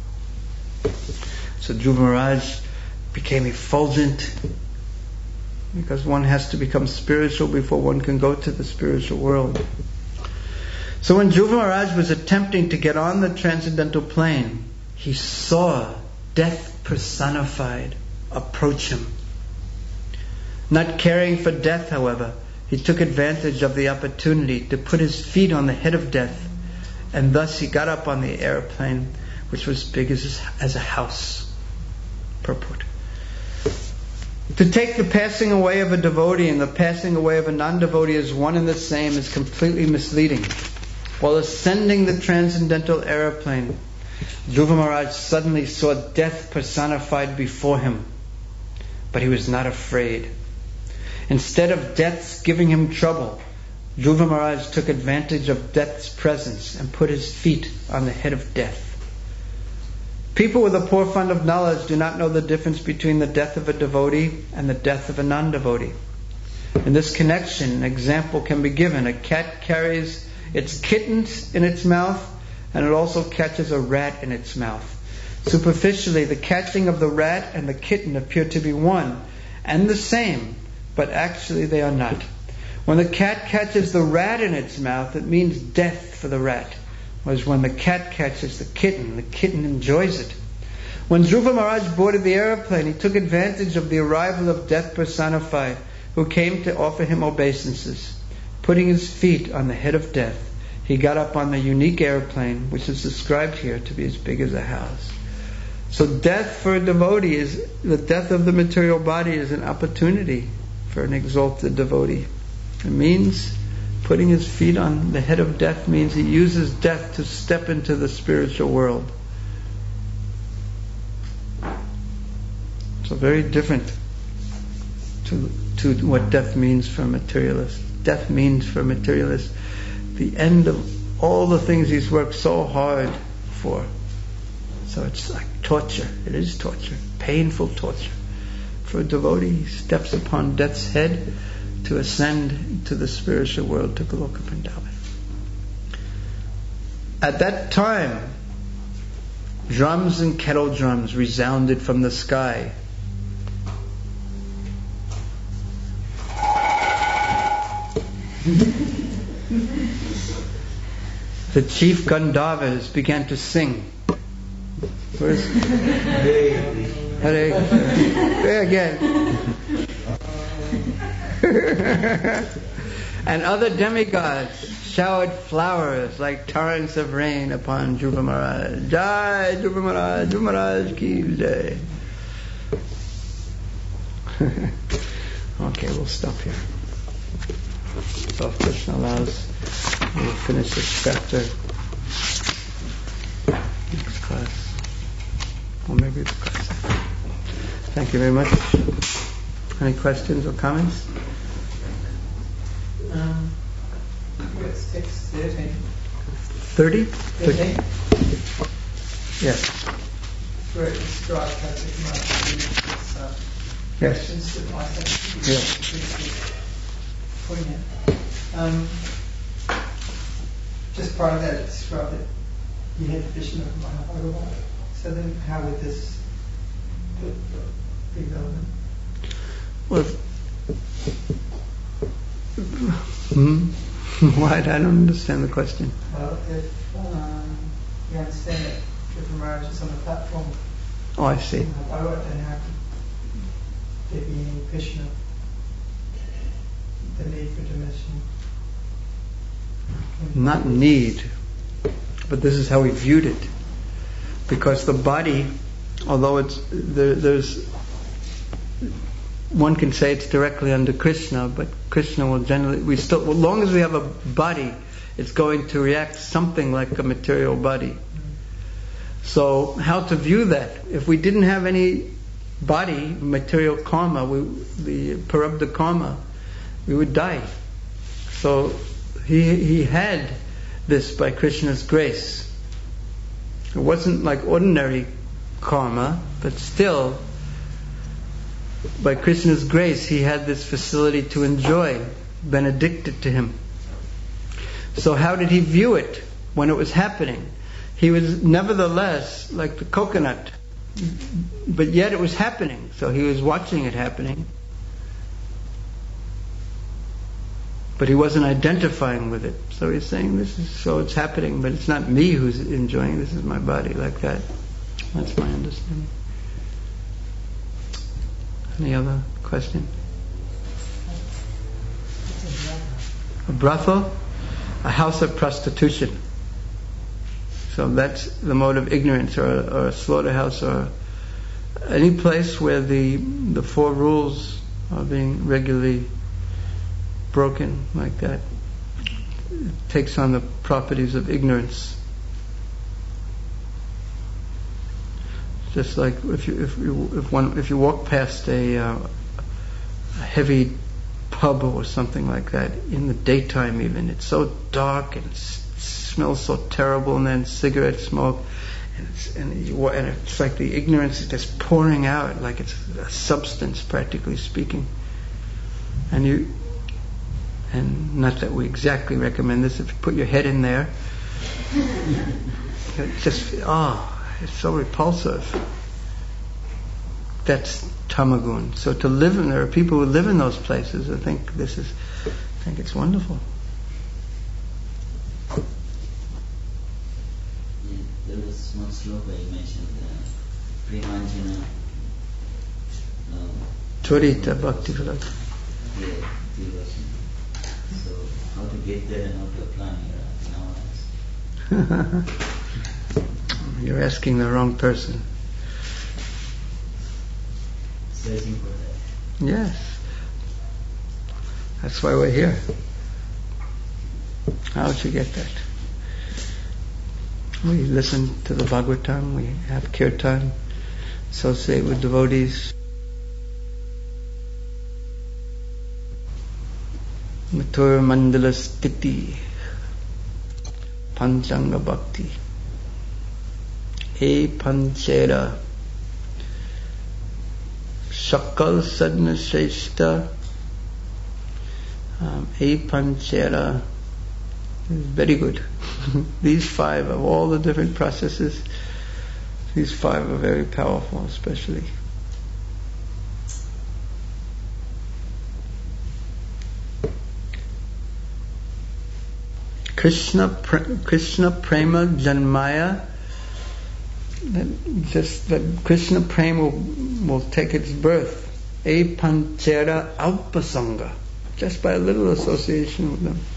[SPEAKER 1] So Dhruva Maharaj became effulgent, because one has to become spiritual before one can go to the spiritual world. So when Dhruva Maharaj was attempting to get on the transcendental plane, he saw death personified approach him. Not caring for death, however, he took advantage of the opportunity to put his feet on the head of death, and thus he got up on the airplane, which was big as a house. Purport. To take the passing away of a devotee and the passing away of a non-devotee as one and the same is completely misleading. While ascending the transcendental aeroplane, Dhruva Maharaj suddenly saw death personified before him, but he was not afraid. Instead of death's giving him trouble, Dhruva Maharaj took advantage of death's presence and put his feet on the head of death. People with a poor fund of knowledge do not know the difference between the death of a devotee and the death of a non-devotee. In this connection, an example can be given. A cat carries its kittens in its mouth, and it also catches a rat in its mouth. Superficially, the catching of the rat and the kitten appear to be one and the same, but actually they are not. When the cat catches the rat in its mouth, it means death for the rat. Whereas when the cat catches the kitten enjoys it. When Dhruva Maharaj boarded the aeroplane, he took advantage of the arrival of death personified, who came to offer him obeisances. Putting his feet on the head of death, he got up on the unique airplane, which is described here to be as big as a house. So death for a devotee is, the death of the material body is an opportunity for an exalted devotee. It means putting his feet on the head of death means he uses death to step into the spiritual world. So very different to what death means for a materialist. Death means for a materialist the end of all the things he's worked so hard for. So it's like torture. It is torture. Painful torture. For a devotee, he steps upon death's head to ascend to the spiritual world, to Goloka Vrindavan. At that time, drums and kettle drums resounded from the sky. The chief Gandharvas began to sing. Where's Hare again. And other demigods showered flowers like torrents of rain upon Dhruva Maharaj. Jai Dhruva Maharaj, Dhruva Maharaj ki jai. Okay, we'll stop here. So if Krishna allows, we'll finish this chapter next class. Or maybe it's class. Thank you very much. Any questions or comments?
[SPEAKER 3] It's text 13.
[SPEAKER 1] 30?
[SPEAKER 3] 13?
[SPEAKER 1] Yes.
[SPEAKER 3] Where it describes how to
[SPEAKER 1] Yes.
[SPEAKER 3] questions that might have to be
[SPEAKER 1] Yes.
[SPEAKER 3] poignant. Just part of that, it described that you had the vision of Mahabharata. So then how would this be relevant?
[SPEAKER 1] Well, why? I don't understand the question.
[SPEAKER 3] Well, if you understand that Dhruva Maharaj is on the platform
[SPEAKER 1] Oh, I see.
[SPEAKER 3] of Mahabharata, then how could there be any impression of the need for dimension?
[SPEAKER 1] Not need, but this is how we viewed it. Because the body, although there's one can say it's directly under Krishna, but Krishna will generally, as long as we have a body, it's going to react something like a material body. So how to view that? If we didn't have any body, material karma, the parabdha karma, we would die. So he had this by Krishna's grace. It wasn't like ordinary karma, but still by Krishna's grace, he had this facility to enjoy, benedicted to him. So how did he view it when it was happening? He was nevertheless like the coconut, but yet it was happening, so he was watching it happening. But he wasn't identifying with it. So he's saying, it's happening, but it's not me who's enjoying, this is my body, like that. That's my understanding. Any other question? A brothel? A house of prostitution. So that's the mode of ignorance, or a slaughterhouse, or any place where the 4 rules are being regularly broken, like that. It takes on the properties of ignorance. Just like if you walk past a heavy pub or something like that in the daytime, even it's so dark and smells so terrible, and then cigarette smoke, and it's like the ignorance is just pouring out, like it's a substance, practically speaking. And not that we exactly recommend this, if you put your head in there, it's so repulsive. That's tamagun. So to live in, there are people who live in those places. I think it's wonderful.
[SPEAKER 5] There was one sloka you mentioned, Premanjana.
[SPEAKER 1] Tvarita Bhakti Phala.
[SPEAKER 5] Yeah, devotion. So how to get there and how to apply here nowadays?
[SPEAKER 1] You're asking the wrong person.
[SPEAKER 5] Searching for that.
[SPEAKER 1] Yes. That's why we're here. How did you get that? We listen to the Bhagavatam, we have kirtan, associate with devotees. Mathura Mandala Sthiti, Panchanga Bhakti, E Panchera, Sakal Sadhana Shrestha, E Panchera. Very good. These 5 of all the different processes, these 5 are very powerful, especially. Krishna Prema Janmaya, just that Krishna Prema will take its birth. E Panchera Alpasanga, just by a little association with them.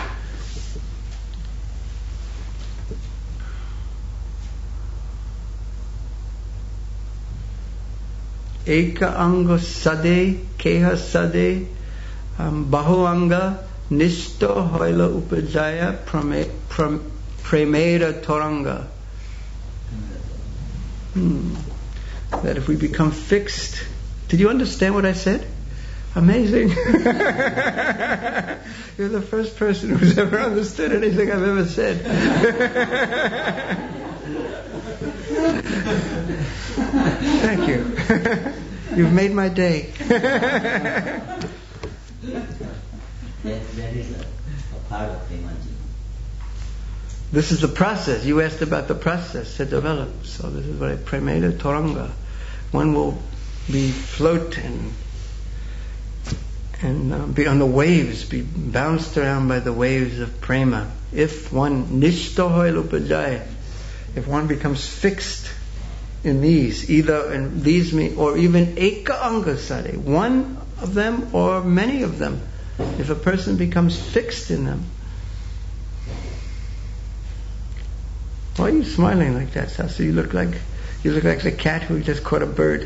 [SPEAKER 1] Eka anga sade, keha sade, bahu anga, nisto hoila upajaya, premera toranga. That if we become fixed. Did you understand what I said? Amazing. You're the first person who's ever understood anything I've ever said. Thank you. You've made my day.
[SPEAKER 5] That is a part of Premanjana.
[SPEAKER 1] This is the process. You asked about the process to develop. So this is what I premeda toranga. One will be float and be on the waves, be bounced around by the waves of prema. If one nishtohoy lupajaya, if one becomes fixed in these, either in these or even eka anga sade, one of them or many of them, if a person becomes fixed in them. Why are you smiling like that, Sasa? You look like the cat who just caught a bird.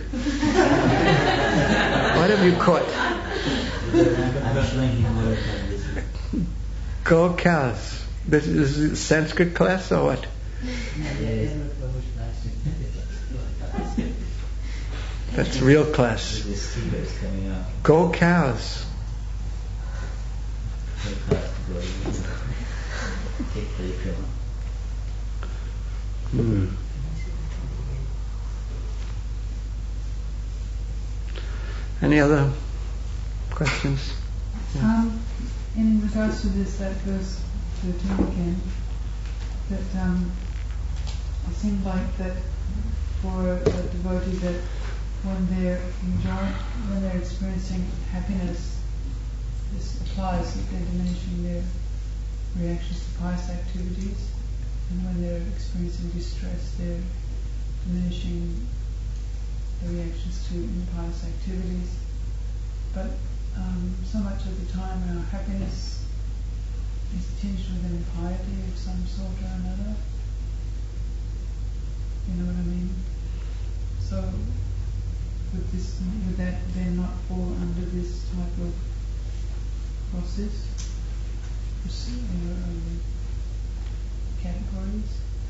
[SPEAKER 1] What have you caught? Go cows. This is Sanskrit class or what? That's real class. Go cows. Any other questions?
[SPEAKER 6] In regards to this, that verse 13 again, that it seemed like that for a devotee that when they're experiencing happiness, this applies, that they're diminishing their reactions to pious activities, and when they're experiencing distress, they're diminishing the reactions to impious activities. But so much of the time our happiness is tinged with an impiety of some sort or another. You know what I mean? So would that then not fall under this type of process? Categories?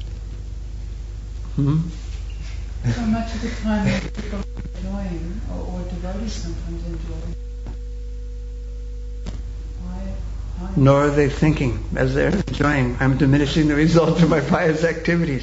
[SPEAKER 6] So much of the time people are enjoying, or devotees sometimes enjoy.
[SPEAKER 1] Nor are they thinking as they're enjoying, I'm diminishing the result of my pious activities.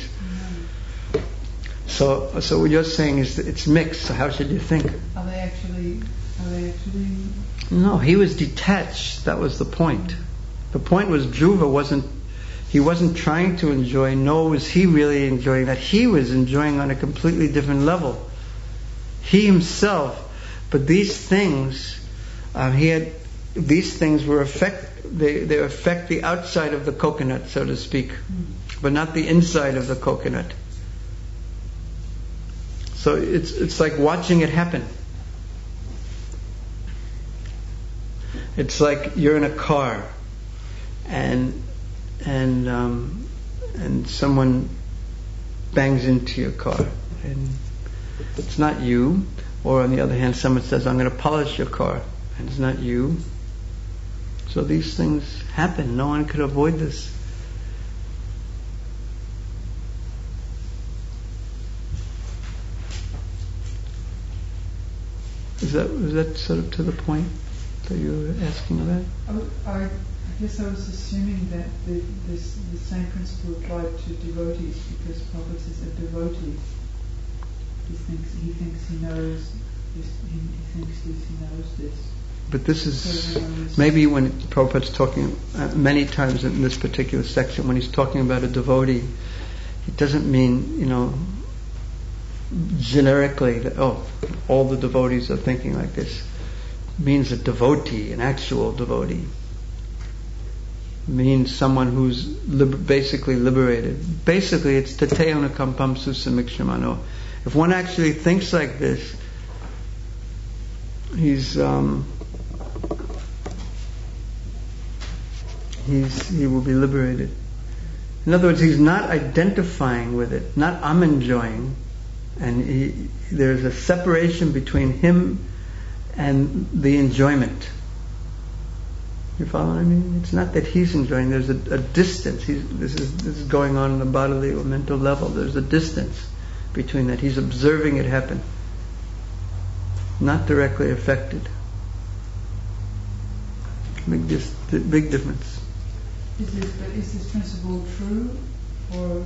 [SPEAKER 1] So what you're saying is that it's mixed, so how should you think?
[SPEAKER 6] Are they actually?
[SPEAKER 1] No, he was detached, that was the point. The point was Dhruva wasn't trying to enjoy, nor was he really enjoying that. He was enjoying on a completely different level. He himself, but these things, these things were they affect the outside of the coconut, so to speak, but not the inside of the coconut. So it's like watching it happen. It's like you're in a car, and someone bangs into your car, and it's not you. Or on the other hand, someone says, I'm going to polish your car, and it's not you. So these things happen. No one could avoid this. Was that sort of to the point that you were asking about?
[SPEAKER 6] I guess I was assuming that the same principle applied to devotees, because Prabhupada is a devotee. He thinks he knows this, he thinks this, he knows this.
[SPEAKER 1] But this is maybe when Prabhupada's talking many times in this particular section, when he's talking about a devotee, it doesn't mean, generically that, all the devotees are thinking like this. It means a devotee, an actual devotee. It means someone who's basically liberated. Basically, it's tateyona kampam susamikshramano. If one actually thinks like this, he will be liberated. In other words, he's not identifying with it, not I'm enjoying, and there's a separation between him and the enjoyment. You follow what I mean? It's not that he's enjoying, there's a distance. This is going on a bodily or mental level. There's a distance between that. He's observing it happen, not directly affected. Big difference.
[SPEAKER 6] Is this principle true for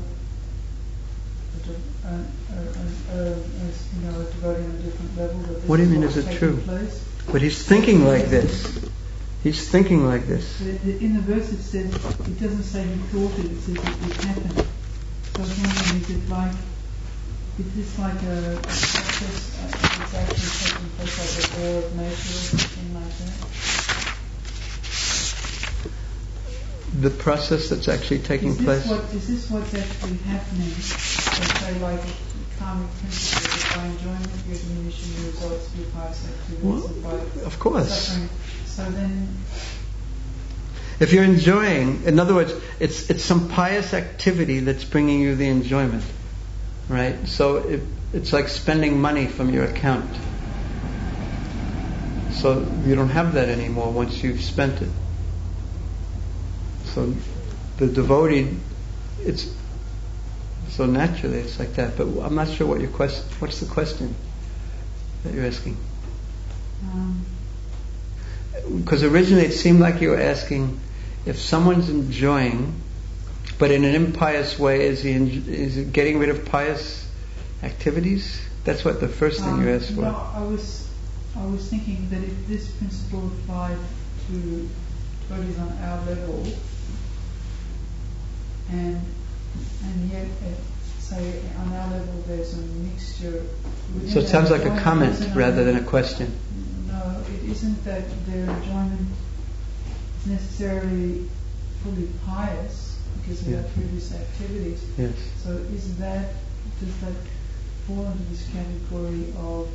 [SPEAKER 6] a devotee on a different level?
[SPEAKER 1] What do you mean, is it true?
[SPEAKER 6] Place?
[SPEAKER 1] But he's thinking like this. He's thinking like this.
[SPEAKER 6] In the verse it says, it doesn't say he thought it says it happened. So I was wondering, is this like a process, it's actually taking place like a law of nature or something like that?
[SPEAKER 1] The process that's actually taking place?
[SPEAKER 6] Is this what's actually happening? Let's say like a karmic principle, that by enjoyment you're diminishing the results of your pious activities.
[SPEAKER 1] Well, of course.
[SPEAKER 6] Suffering. So then,
[SPEAKER 1] if you're enjoying, in other words, it's some pious activity that's bringing you the enjoyment, right? So it's like spending money from your account. So you don't have that anymore once you've spent it. So the devotee, it's so naturally it's like that. But I'm not sure what your question. What's the question that you're asking? Because originally it seemed like you were asking if someone's enjoying, but in an impious way, is he getting rid of pious activities? That's what the first thing you asked for.
[SPEAKER 6] No, I I was thinking that if this principle applied to devotees on our level, and yet say on our level there's a mixture.
[SPEAKER 1] So it sounds like a comment rather than a question.
[SPEAKER 6] No, it isn't that their enjoyment is necessarily fully pious because of their previous activities.
[SPEAKER 1] Yes.
[SPEAKER 6] So does that fall into this category of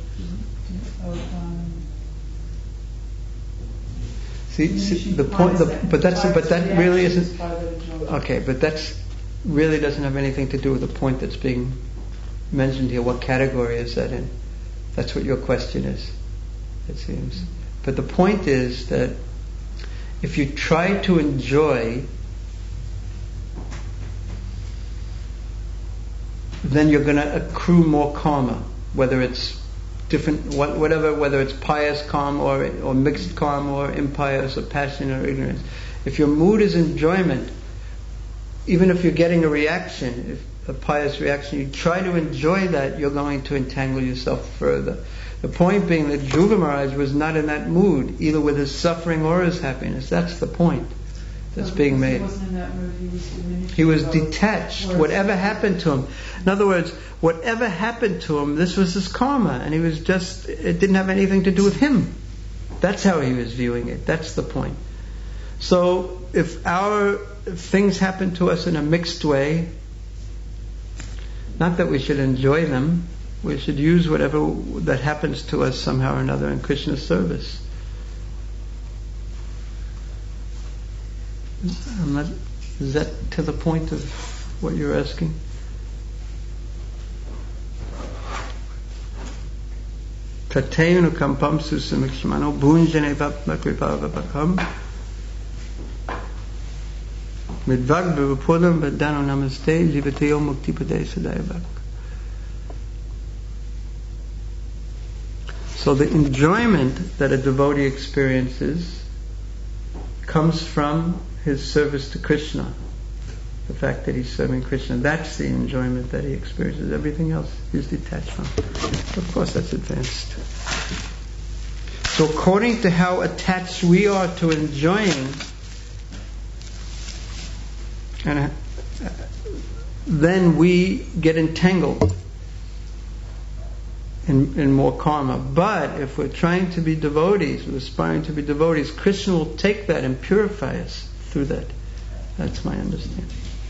[SPEAKER 1] See the point. But that really isn't. Okay, but that's really doesn't have anything to do with the point that's being mentioned here. What category is that in? That's what your question is, it seems. But the point is that if you try to enjoy, then you're going to accrue more karma, whether it's different, whatever, whether it's pious karma or mixed karma or impious or passion or ignorance. If your mood is enjoyment, even if you're getting a reaction, a pious reaction, you try to enjoy that, you're going to entangle yourself further. The point being that Dhruva Maharaj was not in that mood, either with his suffering or his happiness. That's the point that's being made.
[SPEAKER 6] He wasn't in that mood,
[SPEAKER 1] he was detached. Whatever happened to him. In other words, whatever happened to him, this was his karma, and it didn't have anything to do with him. That's how he was viewing it. That's the point. So if things happen to us in a mixed way, not that we should enjoy them, we should use whatever that happens to us somehow or another in Krishna's service. Is that to the point of what you're asking? Tateyanu kampam susamikshmano bhunjane vapna kripavapakam midvag vivapodam vadano namaste jivatayo muktipade sadayavak. So the enjoyment that a devotee experiences comes from his service to Krishna. The fact that he's serving Krishna, that's the enjoyment that he experiences. Everything else is detached from. Of course, that's advanced. So according to how attached we are to enjoying, and then we get entangled in more karma. But if we're trying to be devotees, we're aspiring to be devotees, Krishna will take that and purify us through that. That's my understanding.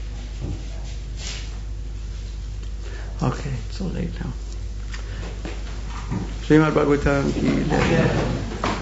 [SPEAKER 1] Okay, it's so late now. Srimad Bhagavatam ki jai.